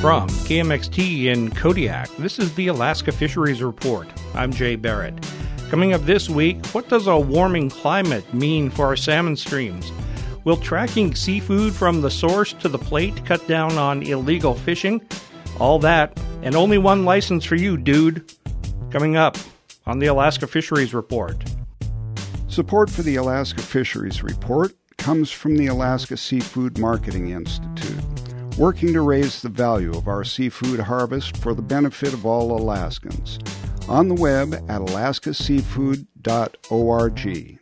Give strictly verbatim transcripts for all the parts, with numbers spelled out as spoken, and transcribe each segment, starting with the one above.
From K M X T in Kodiak, this is the Alaska Fisheries Report. I'm Jay Barrett. Coming up this week, what does a warming climate mean for our salmon streams? Will tracking seafood from the source to the plate cut down on illegal fishing? All that, and only one license for you, dude. Coming up on the Alaska Fisheries Report. Support for the Alaska Fisheries Report comes from the Alaska Seafood Marketing Institute, working to raise the value of our seafood harvest for the benefit of all Alaskans. On the web at alaska seafood dot org.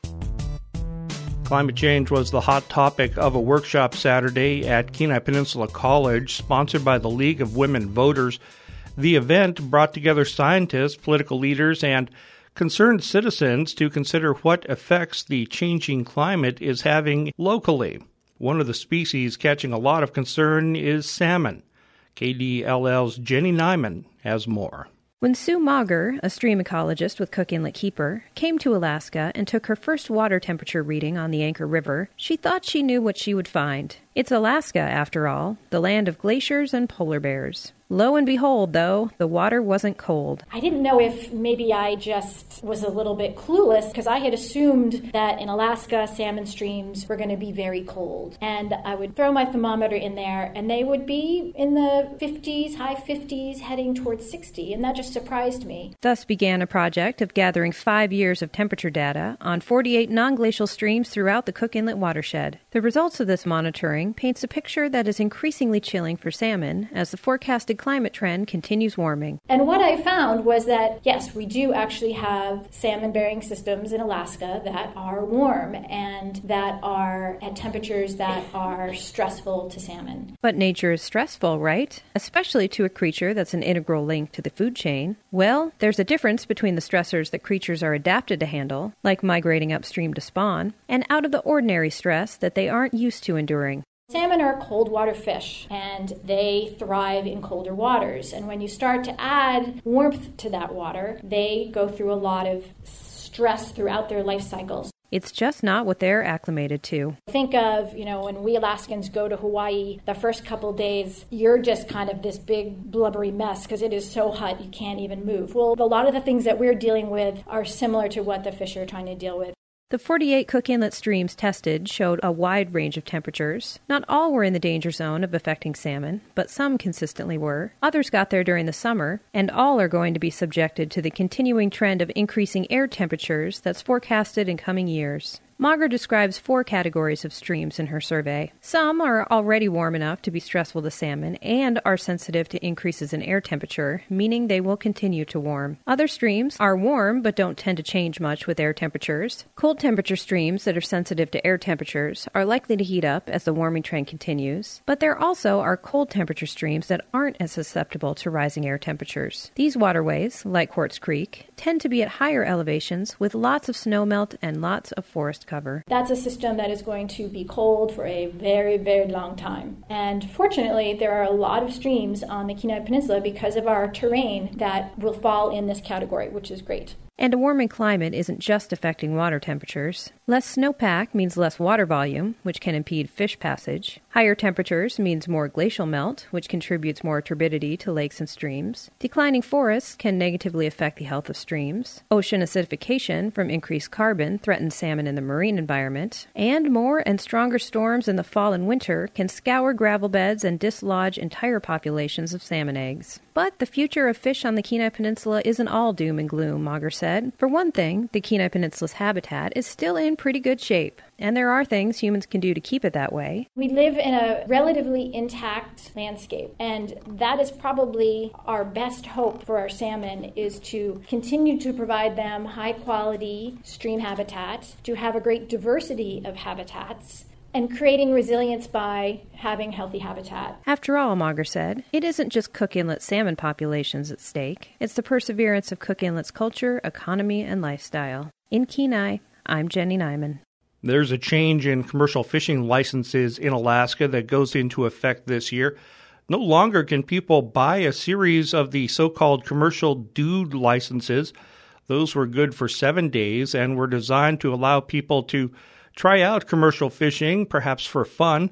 Climate change was the hot topic of a workshop Saturday at Kenai Peninsula College, sponsored by the League of Women Voters. The event brought together scientists, political leaders, and concerned citizens to consider what effects the changing climate is having locally. One of the species catching a lot of concern is salmon. K D L L's Jenny Nyman has more. When Sue Mauger, a stream ecologist with Cook Inlet Keeper, came to Alaska and took her first water temperature reading on the Anchor River, she thought she knew what she would find. It's Alaska, after all, the land of glaciers and polar bears. Lo and behold, though, the water wasn't cold. I didn't know if maybe I just was a little bit clueless, because I had assumed that in Alaska, salmon streams were going to be very cold. And I would throw my thermometer in there, and they would be in the fifties, high fifties, heading towards sixty, and that just surprised me. Thus began a project of gathering five years of temperature data on forty-eight non-glacial streams throughout the Cook Inlet watershed. The results of this monitoring paints a picture that is increasingly chilling for salmon as the forecasted climate trend continues warming. And what I found was that, yes, we do actually have salmon-bearing systems in Alaska that are warm and that are at temperatures that are stressful to salmon. But nature is stressful, right? Especially to a creature that's an integral link to the food chain. Well, there's a difference between the stressors that creatures are adapted to handle, like migrating upstream to spawn, and out of the ordinary stress that they aren't used to enduring. Salmon are cold water fish, and they thrive in colder waters. And when you start to add warmth to that water, they go through a lot of stress throughout their life cycles. It's just not what they're acclimated to. Think of, you know, when we Alaskans go to Hawaii, the first couple days, you're just kind of this big blubbery mess because it is so hot you can't even move. Well, a lot of the things that we're dealing with are similar to what the fish are trying to deal with. The forty-eight Cook Inlet streams tested showed a wide range of temperatures. Not all were in the danger zone of affecting salmon, but some consistently were. Others got there during the summer, and all are going to be subjected to the continuing trend of increasing air temperatures that's forecasted in coming years. Mauger describes four categories of streams in her survey. Some are already warm enough to be stressful to salmon and are sensitive to increases in air temperature, meaning they will continue to warm. Other streams are warm but don't tend to change much with air temperatures. Cold temperature streams that are sensitive to air temperatures are likely to heat up as the warming trend continues, but there also are cold temperature streams that aren't as susceptible to rising air temperatures. These waterways, like Quartz Creek, tend to be at higher elevations with lots of snowmelt and lots of forest cover. That's a system that is going to be cold for a very, very long time. And fortunately, there are a lot of streams on the Kenai Peninsula because of our terrain that will fall in this category, which is great. And a warming climate isn't just affecting water temperatures. Less snowpack means less water volume, which can impede fish passage. Higher temperatures means more glacial melt, which contributes more turbidity to lakes and streams. Declining forests can negatively affect the health of streams. Ocean acidification from increased carbon threatens salmon in the marine environment. And more and stronger storms in the fall and winter can scour gravel beds and dislodge entire populations of salmon eggs. But the future of fish on the Kenai Peninsula isn't all doom and gloom, Mauger said. For one thing, the Kenai Peninsula's habitat is still in pretty good shape, and there are things humans can do to keep it that way. We live in a relatively intact landscape, and that is probably our best hope for our salmon, is to continue to provide them high-quality stream habitat, to have a great diversity of habitats, and creating resilience by having healthy habitat. After all, Mauger said, it isn't just Cook Inlet salmon populations at stake. It's the perseverance of Cook Inlet's culture, economy, and lifestyle. In Kenai, I'm Jenny Nyman. There's a change in commercial fishing licenses in Alaska that goes into effect this year. No longer can people buy a series of the so-called commercial dude licenses. Those were good for seven days and were designed to allow people to try out commercial fishing, perhaps for fun.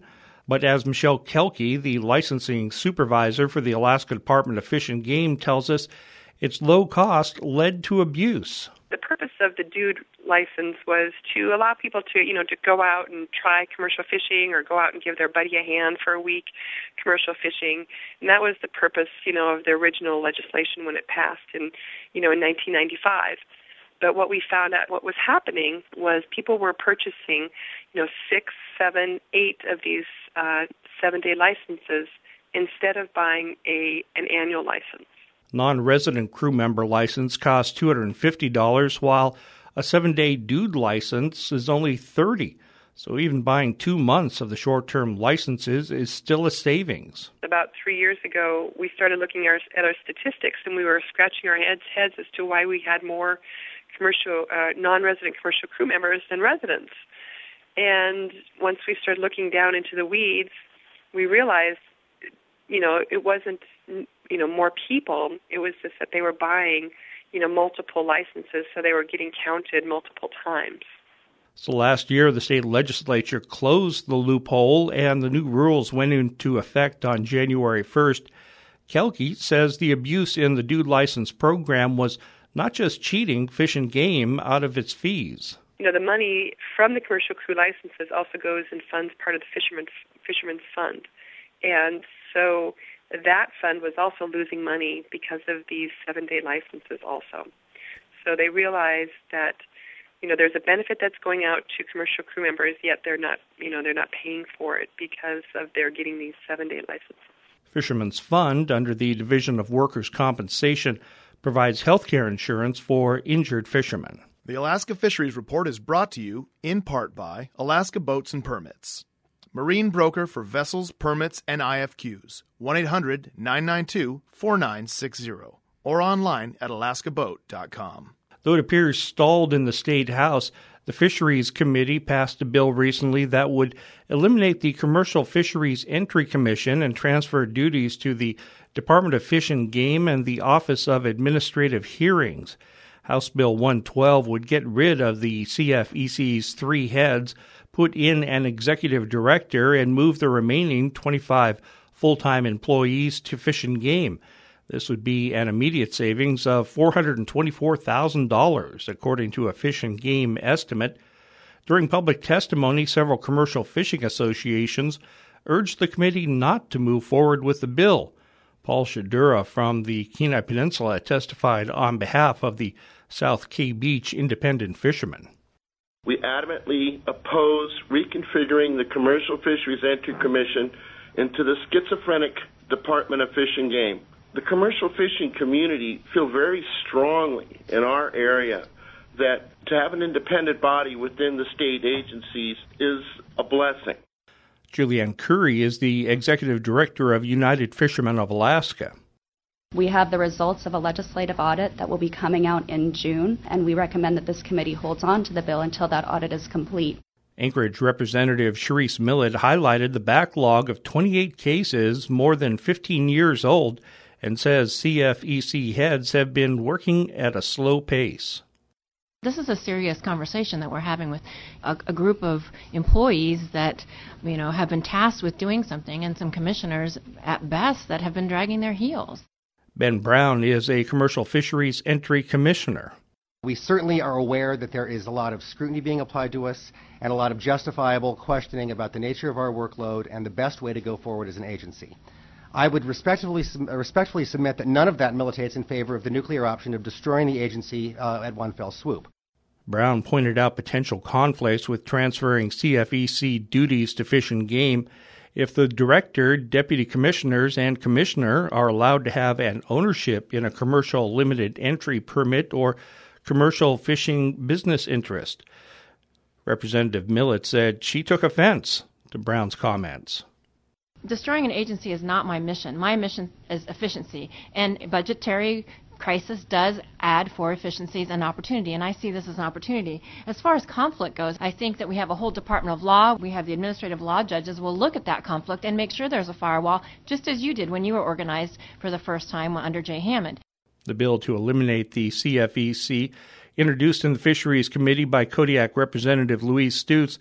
But as Michelle Kelke, the licensing supervisor for the Alaska Department of Fish and Game, tells us, its low cost led to abuse. The purpose of the dude license was to allow people to, you know, to go out and try commercial fishing or go out and give their buddy a hand for a week commercial fishing. And that was the purpose, you know, of the original legislation when it passed in, you know, in nineteen ninety-five. But what we found out, what was happening was people were purchasing, you know, six, seven, eight of these uh, seven-day licenses instead of buying a an annual license. Non-resident crew member license costs two hundred fifty dollars, while a seven-day dude license is only thirty dollars. So even buying two months of the short-term licenses is still a savings. About three years ago, we started looking at our, at our statistics, and we were scratching our heads, heads as to why we had more commercial, uh, non-resident commercial crew members than residents. And once we started looking down into the weeds, we realized, you know, it wasn't, you know, more people. It was just that they were buying, you know, multiple licenses, so they were getting counted multiple times. So last year, the state legislature closed the loophole, and the new rules went into effect on January first. Kelke says the abuse in the dude license program was not just cheating Fish and Game out of its fees. You know, the money from the commercial crew licenses also goes and funds part of the fisherman's, fisherman's fund. And so that fund was also losing money because of these seven-day licenses also. So they realized that, you know, there's a benefit that's going out to commercial crew members, yet they're not, you know, they're not paying for it because of their getting these seven-day licenses. Fisherman's Fund, under the Division of Workers' Compensation, provides health care insurance for injured fishermen. The Alaska Fisheries Report is brought to you in part by Alaska Boats and Permits, marine broker for vessels, permits, and I F Qs, one eight hundred nine nine two four nine six zero, or online at alaska boat dot com. Though it appears stalled in the State House, the Fisheries Committee passed a bill recently that would eliminate the Commercial Fisheries Entry Commission and transfer duties to the Department of Fish and Game and the Office of Administrative Hearings. House Bill one twelve would get rid of the C F E C's three heads, put in an executive director, and move the remaining twenty-five full-time employees to Fish and Game. This would be an immediate savings of four hundred twenty-four thousand dollars, according to a Fish and Game estimate. During public testimony, several commercial fishing associations urged the committee not to move forward with the bill. Paul Shadura from the Kenai Peninsula testified on behalf of the South Key Beach Independent Fishermen. We adamantly oppose reconfiguring the Commercial Fisheries Entry Commission into the schizophrenic Department of Fish and Game. The commercial fishing community feel very strongly in our area that to have an independent body within the state agencies is a blessing. Julianne Curry is the executive director of United Fishermen of Alaska. We have the results of a legislative audit that will be coming out in June, and we recommend that this committee holds on to the bill until that audit is complete. Anchorage Representative Sharice Millett highlighted the backlog of twenty-eight cases more than fifteen years old and says C F E C heads have been working at a slow pace. This is a serious conversation that we're having with a, a group of employees that, you know, have been tasked with doing something, and some commissioners, at best, that have been dragging their heels. Ben Brown is a commercial fisheries entry commissioner. We certainly are aware that there is a lot of scrutiny being applied to us and a lot of justifiable questioning about the nature of our workload and the best way to go forward as an agency. I would respectfully, respectfully submit that none of that militates in favor of the nuclear option of destroying the agency uh, at one fell swoop. Brown pointed out potential conflicts with transferring C F E C duties to Fish and Game. If the director, deputy commissioners, and commissioner are allowed to have an ownership in a commercial limited entry permit or commercial fishing business interest. Representative Millett said she took offense to Brown's comments. Destroying an agency is not my mission. My mission is efficiency, and budgetary crisis does add for efficiencies and opportunity, and I see this as an opportunity. As far as conflict goes, I think that we have a whole Department of Law. We have the administrative law judges will look at that conflict and make sure there's a firewall, just as you did when you were organized for the first time under Jay Hammond. The bill to eliminate the C F E C, introduced in the Fisheries Committee by Kodiak Representative Louise Stutes,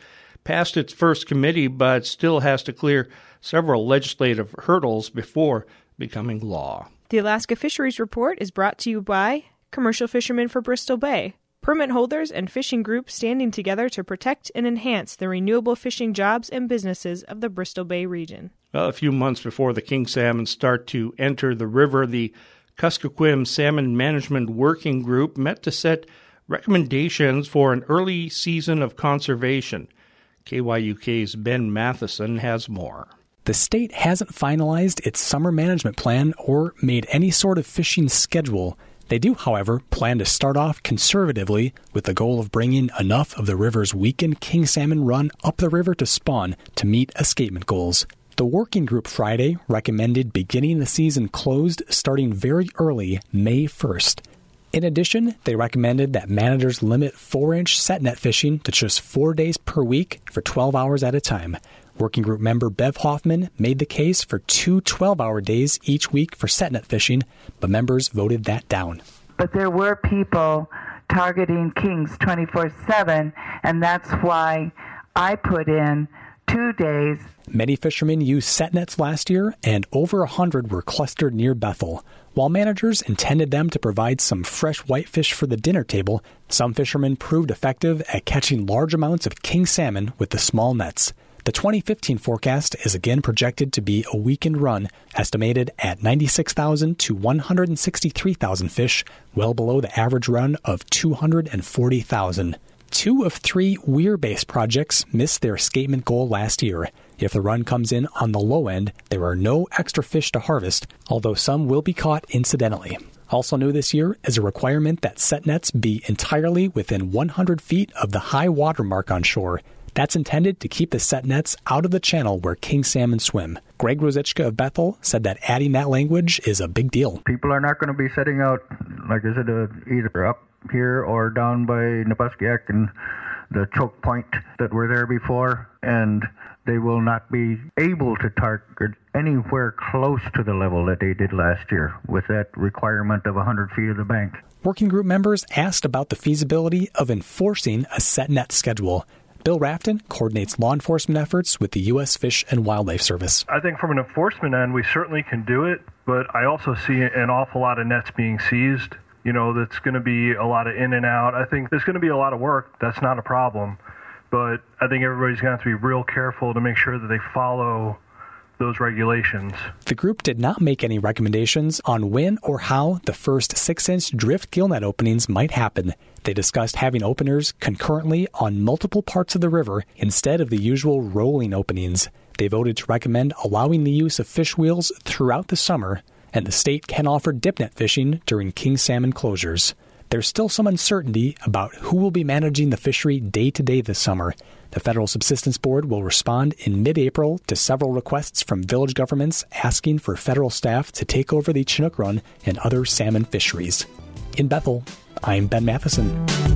passed its first committee, but still has to clear several legislative hurdles before becoming law. The Alaska Fisheries Report is brought to you by Commercial Fishermen for Bristol Bay, permit holders and fishing groups standing together to protect and enhance the renewable fishing jobs and businesses of the Bristol Bay region. Well, a few months before the king salmon start to enter the river, the Kuskokwim Salmon Management Working Group met to set recommendations for an early season of conservation. K Y U K's Ben Matheson has more. The state hasn't finalized its summer management plan or made any sort of fishing schedule. They do, however, plan to start off conservatively with the goal of bringing enough of the river's weakened king salmon run up the river to spawn to meet escapement goals. The working group Friday recommended beginning the season closed starting very early, May first. In addition, they recommended that managers limit four-inch set net fishing to just four days per week for twelve hours at a time. Working group member Bev Hoffman made the case for two twelve-hour days each week for set net fishing, but members voted that down. But there were people targeting kings twenty-four seven, and that's why I put in two days. Many fishermen used set nets last year, and over a hundred were clustered near Bethel. While managers intended them to provide some fresh whitefish for the dinner table, some fishermen proved effective at catching large amounts of king salmon with the small nets. The twenty fifteen forecast is again projected to be a weakened run, estimated at ninety-six thousand to one hundred sixty-three thousand fish, well below the average run of two hundred forty thousand. Two of three weir-based projects missed their escapement goal last year. If the run comes in on the low end, there are no extra fish to harvest, although some will be caught incidentally. Also new this year is a requirement that set nets be entirely within one hundred feet of the high water mark on shore. That's intended to keep the set nets out of the channel where king salmon swim. Greg Rosichka of Bethel said that adding that language is a big deal. People are not going to be setting out, like I said, uh, either up here or down by Nabuskiak and the choke point that were there before, and they will not be able to target anywhere close to the level that they did last year with that requirement of one hundred feet of the bank. Working group members asked about the feasibility of enforcing a set net schedule. Bill Rafton coordinates law enforcement efforts with the U S Fish and Wildlife Service. I think from an enforcement end, we certainly can do it, but I also see an awful lot of nets being seized. You know, that's going to be a lot of in and out. I think there's going to be a lot of work. That's not a problem. But I think everybody's going to have to be real careful to make sure that they follow those regulations. The group did not make any recommendations on when or how the first six-inch drift gillnet openings might happen. They discussed having openers concurrently on multiple parts of the river instead of the usual rolling openings. They voted to recommend allowing the use of fish wheels throughout the summer, and the state can offer dip net fishing during king salmon closures. There's still some uncertainty about who will be managing the fishery day-to-day this summer. The Federal Subsistence Board will respond in mid-April to several requests from village governments asking for federal staff to take over the Chinook Run and other salmon fisheries. In Bethel, I'm Ben Matheson.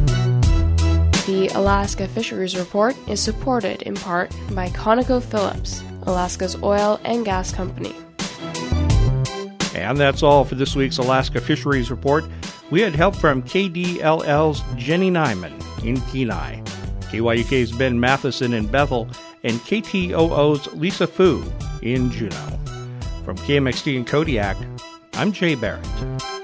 The Alaska Fisheries Report is supported in part by ConocoPhillips, Alaska's oil and gas company. And that's all for this week's Alaska Fisheries Report. We had help from K D L L's Jenny Nyman in Kenai, K Y U K's Ben Matheson in Bethel, and K T O O's Lisa Fu in Juneau. From K M X T in Kodiak, I'm Jay Barrett.